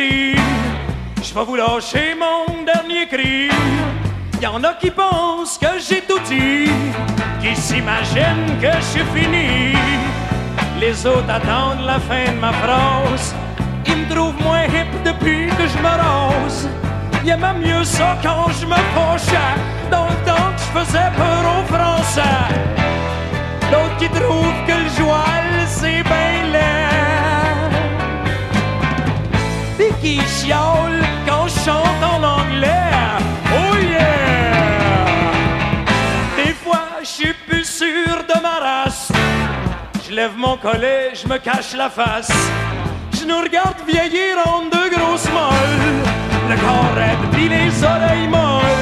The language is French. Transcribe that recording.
écrit, je vais vous lâcher mon dernier cri. Y'en a qui pensent que j'ai tout dit, qui s'imaginent que je suis fini. Les autres attendent la fin de ma phrase, ils me trouvent moins hip depuis que je me rase. Ils aimaient mieux ça quand je me fâchais, dans le temps que je faisais peur aux Français. D'autres qui trouvent que le joual c'est ben laid, pis qui chiolent quand je chante en anglais. Oh yeah! Des fois je suis plus sûr de ma race, je lève mon collet, je me cache la face. Je nous regarde vieillir en deux grosses molles, le corps raide pis les oreilles molles.